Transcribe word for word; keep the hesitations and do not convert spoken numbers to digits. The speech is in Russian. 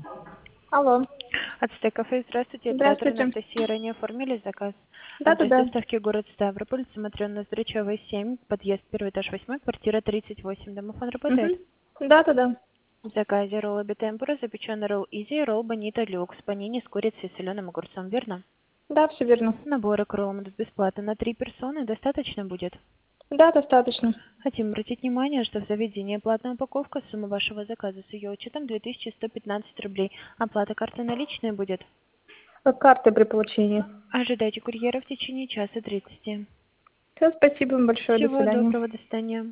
Алло. Ацтек кафе, здравствуйте, оператор Здравствуйте. Анастасия. Ранее оформили заказ. Адрес Да-да-да. доставки город Ставрополь, смотрю Строчевая, семь, подъезд первый этаж восьмой, квартира тридцать восемь. Домофон работает? Угу. Да-да-да. В заказе роллы битемпура, запеченный ролл изи, ролл бонита люкс, панини с курицей и соленым огурцом, верно? Да, все верно. Наборы к роллам идут бесплатно на три персоны, достаточно будет? Да, достаточно. Хотим обратить внимание, что в заведении платная упаковка, сумма вашего заказа с ее учетом две тысячи сто пятнадцать рублей. Оплата карты наличная будет? Как карты при получении. Ожидайте курьера в течение часа тридцати. Все, спасибо вам большое. До Всего свидания. доброго, до свидания.